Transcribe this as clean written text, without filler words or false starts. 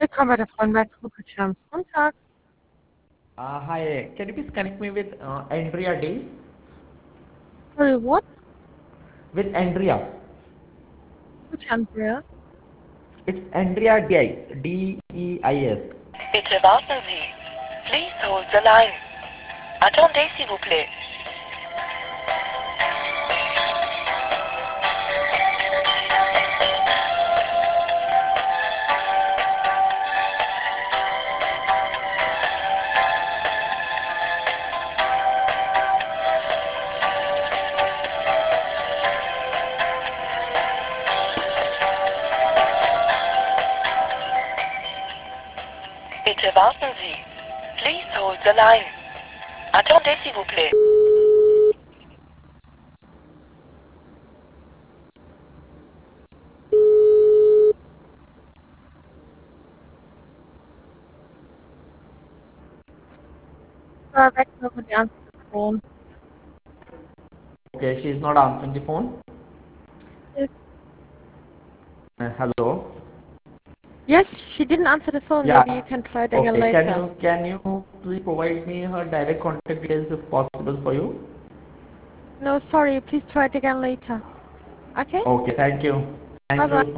Willkommen bei der Frauenwerkgruppe Schirms. Guten Tag. Hi, can you please connect me with Andrea Day? Sorry, what? With Andrea. Which Andrea? It's Andrea Deis. D-E-I-S. Bitte warten Sie. Please hold the line. Attendez s'il vous plaît. Bitte warten Sie. Please hold the line. Attendez s'il vous plaît. Werkgruppe, die answers the phone. Okay, she is not answering the phone. Yes. Hello. Yes, she didn't answer the phone. Yeah. Maybe you can try it again Okay. later. Can you please provide me her direct contact details if possible for you? No, sorry. Please try it again later. Okay? Okay. Thank you. Thank Bye-bye. you.